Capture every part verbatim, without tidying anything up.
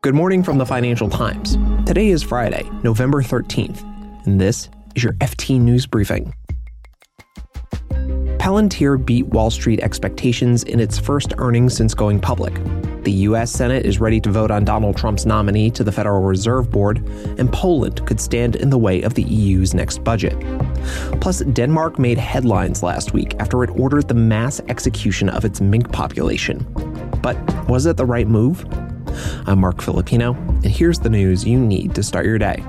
Good morning from the Financial Times. Today is Friday, November thirteenth, and this is your F T News Briefing. Palantir beat Wall Street expectations in its first earnings since going public. The U S Senate is ready to vote on Donald Trump's nominee to the Federal Reserve Board, and Poland could stand in the way of the E U's next budget. Plus, Denmark made headlines last week after it ordered the mass execution of its mink population. But was it the right move? I'm Mark Filipino, and here's the news you need to start your day.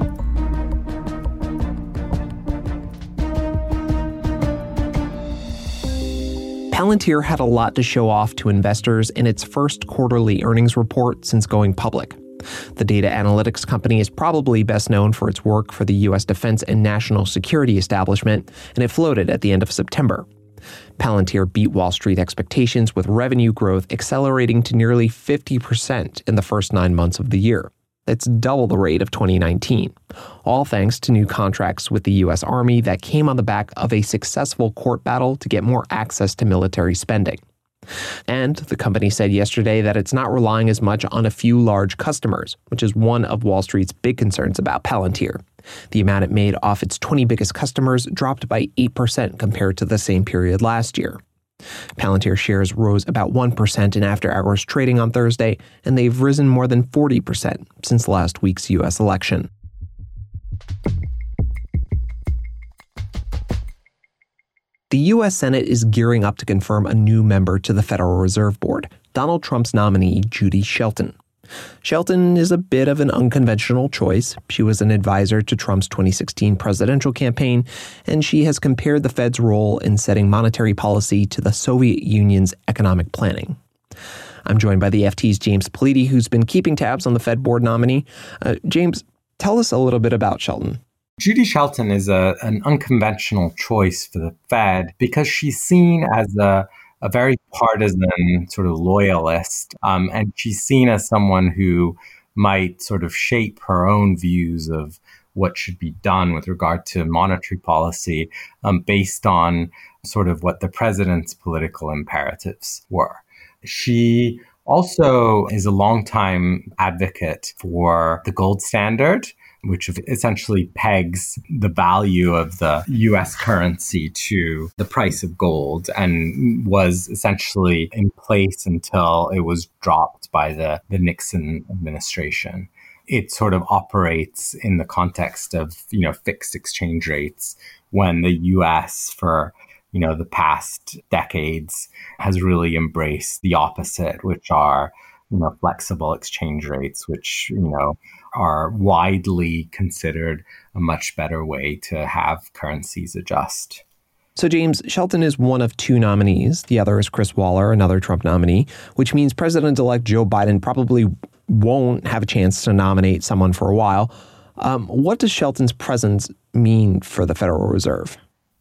Palantir had a lot to show off to investors in its first quarterly earnings report since going public. The data analytics company is probably best known for its work for the U S defense and national security establishment, and it floated at the end of September. Palantir beat Wall Street expectations with revenue growth accelerating to nearly fifty percent in the first nine months of the year. That's double the rate of twenty nineteen, all thanks to new contracts with the U S Army that came on the back of a successful court battle to get more access to military spending. And the company said yesterday that it's not relying as much on a few large customers, which is one of Wall Street's big concerns about Palantir. The amount it made off its twenty biggest customers dropped by eight percent compared to the same period last year. Palantir shares rose about one percent in after-hours trading on Thursday, and they've risen more than forty percent since last week's U S election. The U S Senate is gearing up to confirm a new member to the Federal Reserve Board, Donald Trump's nominee, Judy Shelton. Shelton is a bit of an unconventional choice. She was an advisor to Trump's twenty sixteen presidential campaign, and she has compared the Fed's role in setting monetary policy to the Soviet Union's economic planning. I'm joined by the F T's James Politi, who's been keeping tabs on the Fed board nominee. Uh, James, tell us a little bit about Shelton. Judy Shelton is a, an unconventional choice for the Fed because she's seen as a a very partisan sort of loyalist, um, and she's seen as someone who might sort of shape her own views of what should be done with regard to monetary policy um, based on sort of what the president's political imperatives were. She also is a longtime advocate for the gold standard, which essentially pegs the value of the U S currency to the price of gold and was essentially in place until it was dropped by the, the Nixon administration. It sort of operates in the context of, you know, fixed exchange rates when the U S for, you know, the past decades has really embraced the opposite, which are, you know, flexible exchange rates, which, you know, are widely considered a much better way to have currencies adjust. So, James, Shelton is one of two nominees. The other is Chris Waller, another Trump nominee, which means President-elect Joe Biden probably won't have a chance to nominate someone for a while. Um, what does Shelton's presence mean for the Federal Reserve?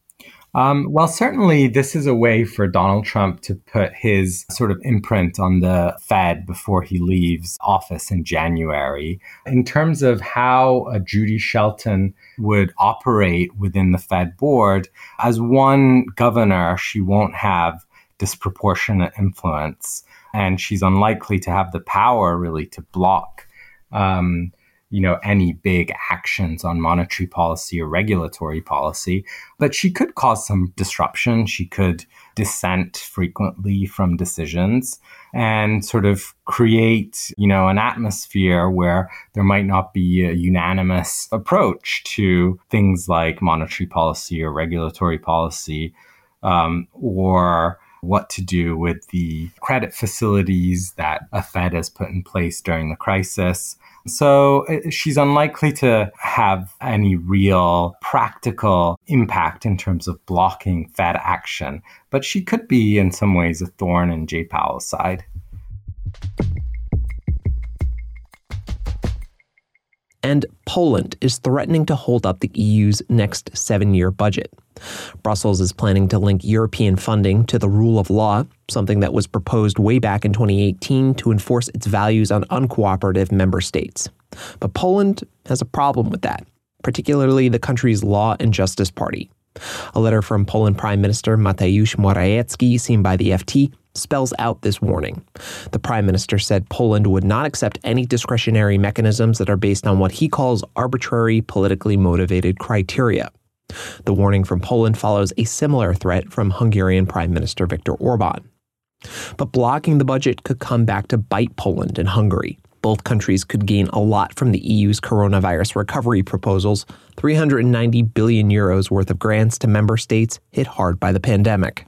Um, well, certainly this is a way for Donald Trump to put his sort of imprint on the Fed before he leaves office in January. In terms of how uh, Judy Shelton would operate within the Fed board, as one governor, she won't have disproportionate influence, and she's unlikely to have the power really to block um you know, any big actions on monetary policy or regulatory policy. But she could cause some disruption. She could dissent frequently from decisions and sort of create, you know, an atmosphere where there might not be a unanimous approach to things like monetary policy or regulatory policy, um, or what to do with the credit facilities that a Fed has put in place during the crisis. So she's unlikely to have any real practical impact in terms of blocking Fed action, but she could be in some ways a thorn in Jay Powell's side. And Poland is threatening to hold up the E U's next seven-year budget. Brussels is planning to link European funding to the rule of law, something that was proposed way back in twenty eighteen to enforce its values on uncooperative member states. But Poland has a problem with that, particularly the country's Law and Justice Party. A letter from Poland Prime Minister Mateusz Morawiecki, seen by the F T, spells out this warning. The prime minister said Poland would not accept any discretionary mechanisms that are based on what he calls arbitrary, politically motivated criteria. The warning from Poland follows a similar threat from Hungarian Prime Minister Viktor Orban. But blocking the budget could come back to bite Poland and Hungary. Both countries could gain a lot from the E U's coronavirus recovery proposals, three hundred ninety billion euros worth of grants to member states hit hard by the pandemic.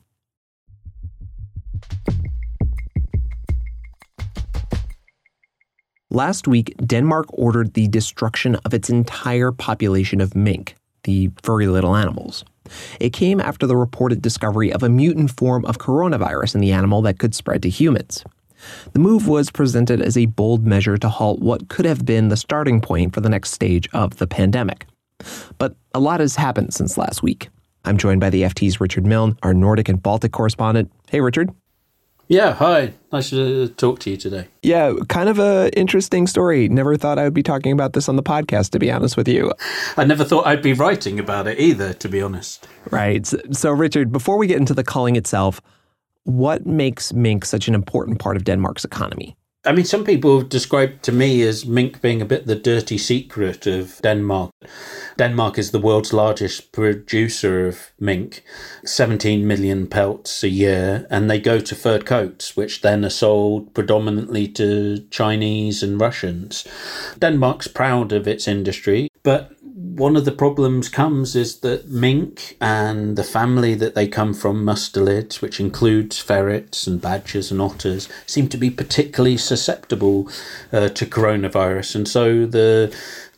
Last week, Denmark ordered the destruction of its entire population of mink, the furry little animals. It came after the reported discovery of a mutant form of coronavirus in the animal that could spread to humans. The move was presented as a bold measure to halt what could have been the starting point for the next stage of the pandemic. But a lot has happened since last week. I'm joined by the F T's Richard Milne, our Nordic and Baltic correspondent. Hey, Richard. Yeah, hi. Nice to talk to you today. Yeah, kind of an interesting story. Never thought I would be talking about this on the podcast, to be honest with you. I never thought I'd be writing about it either, to be honest. Right. So, Richard, before we get into the culling itself, what makes mink such an important part of Denmark's economy? I mean, some people have described to me as mink being a bit the dirty secret of Denmark. Denmark is the world's largest producer of mink, seventeen million pelts a year, and they go to furred coats, which then are sold predominantly to Chinese and Russians. Denmark's proud of its industry, but one of the problems comes is that mink and the family that they come from, mustelids, which includes ferrets and badgers and otters, seem to be particularly susceptible uh, to coronavirus. And so the,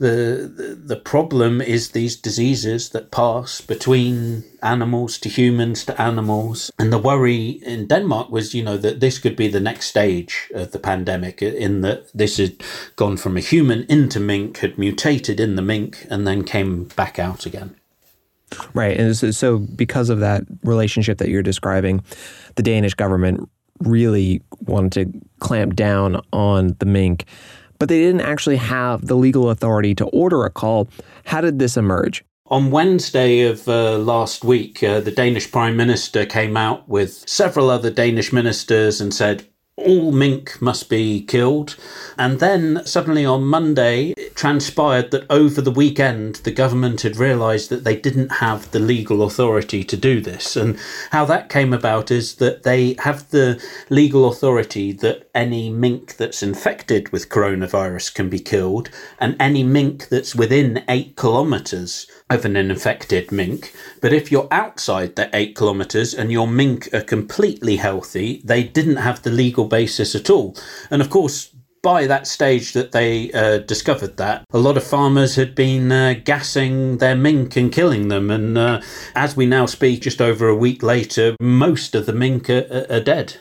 the the problem is these diseases that pass between animals to humans to animals. And the worry in Denmark was, you know, that this could be the next stage of the pandemic, in that this had gone from a human into mink, had mutated in the mink, and then came back out again. Right. And so, so because of that relationship that you're describing, the Danish government really wanted to clamp down on the mink, but they didn't actually have the legal authority to order a cull. How did this emerge? On Wednesday of uh, last week, uh, the Danish Prime Minister came out with several other Danish ministers and said, all mink must be killed. And then suddenly on Monday, it transpired that over the weekend, the government had realised that they didn't have the legal authority to do this. And how that came about is that they have the legal authority that any mink that's infected with coronavirus can be killed, and any mink that's within eight kilometres of an infected mink. But if you're outside that eight kilometres and your mink are completely healthy, they didn't have the legal basis at all. And of course, by that stage that they uh, discovered that, a lot of farmers had been uh, gassing their mink and killing them. And uh, as we now speak, just over a week later, most of the mink are, are dead.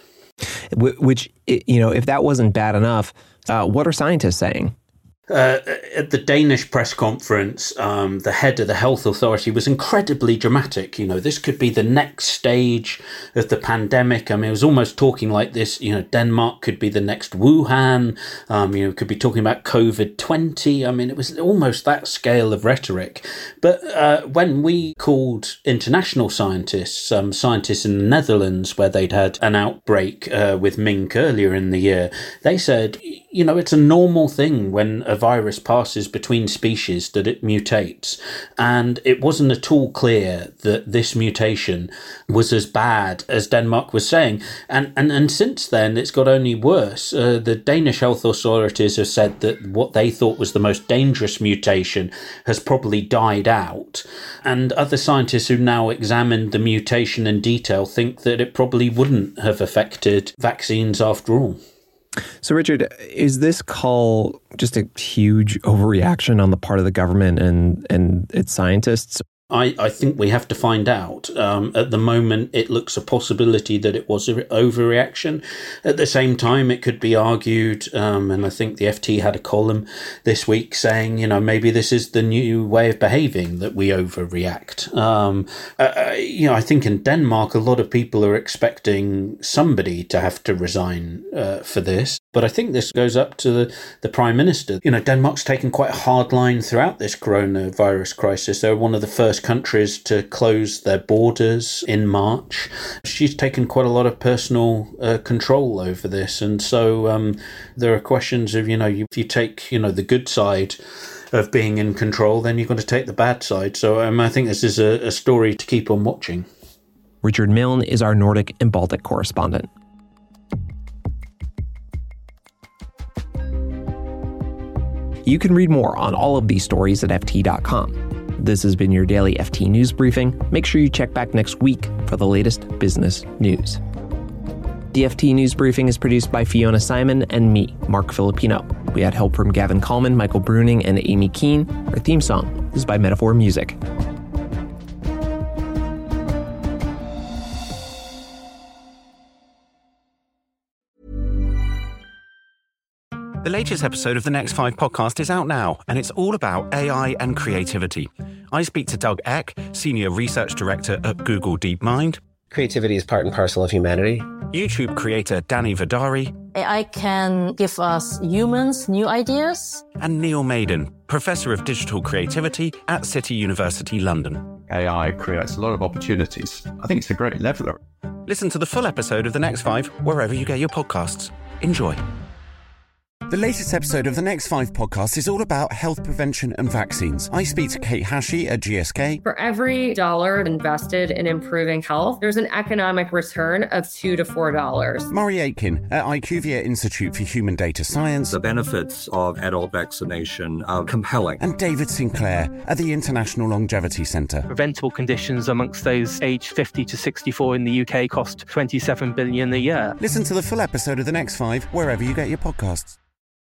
Which, you know, if that wasn't bad enough, uh, what are scientists saying? Uh, at the Danish press conference, um, the head of the health authority was incredibly dramatic. You know, this could be the next stage of the pandemic. I mean, it was almost talking like this, you know, Denmark could be the next Wuhan, um, you know, could be talking about COVID twenty. I mean, it was almost that scale of rhetoric. But uh, when we called international scientists, um, scientists in the Netherlands, where they'd had an outbreak uh, with mink earlier in the year, they said, you know, it's a normal thing when a virus passes between species that it mutates. And it wasn't at all clear that this mutation was as bad as Denmark was saying. And and, and since then, it's got only worse. Uh, the Danish health authorities have said that what they thought was the most dangerous mutation has probably died out. And other scientists who now examined the mutation in detail think that it probably wouldn't have affected vaccines after all. So, Richard, is this call just a huge overreaction on the part of the government and, and its scientists? I, I think we have to find out. Um, at the moment, it looks a possibility that it was an overreaction. At the same time, it could be argued, um, and I think the F T had a column this week saying, you know, maybe this is the new way of behaving, that we overreact. Um, uh, you know, I think in Denmark, a lot of people are expecting somebody to have to resign uh, for this. But I think this goes up to the, the Prime Minister. You know, Denmark's taken quite a hard line throughout this coronavirus crisis. They're one of the first countries to close their borders in March. She's taken quite a lot of personal uh, control over this. And so um, there are questions of, you know, if you take, you know, the good side of being in control, then you've got to take the bad side. So um, I think this is a, a story to keep on watching. Richard Milne is our Nordic and Baltic correspondent. You can read more on all of these stories at F T dot com. This has been your daily F T News Briefing. Make sure you check back next week for the latest business news. The F T News Briefing is produced by Fiona Simon and me, Mark Filipino. We had help from Gavin Coleman, Michael Bruning, and Amy Keene. Our theme song is by Metaphor Music. The latest episode of The Next Five podcast is out now, and it's all about A I and creativity. I speak to Doug Eck, Senior Research Director at Google DeepMind. Creativity is part and parcel of humanity. YouTube creator Danny Vidari. A I can give us humans new ideas. And Neil Maiden, Professor of Digital Creativity at City University London. A I creates a lot of opportunities. I think it's a great leveler. Listen to the full episode of The Next Five wherever you get your podcasts. Enjoy. The latest episode of The Next Five podcast is all about health prevention and vaccines. I speak to Kate Hashi at G S K. For every dollar invested in improving health, there's an economic return of two to four dollars. Murray Aitken at IQVIA Institute for Human Data Science. The benefits of adult vaccination are compelling. And David Sinclair at the International Longevity Centre. Preventable conditions amongst those aged fifty to sixty-four in the U K cost twenty-seven billion dollars a year. Listen to the full episode of The Next Five wherever you get your podcasts.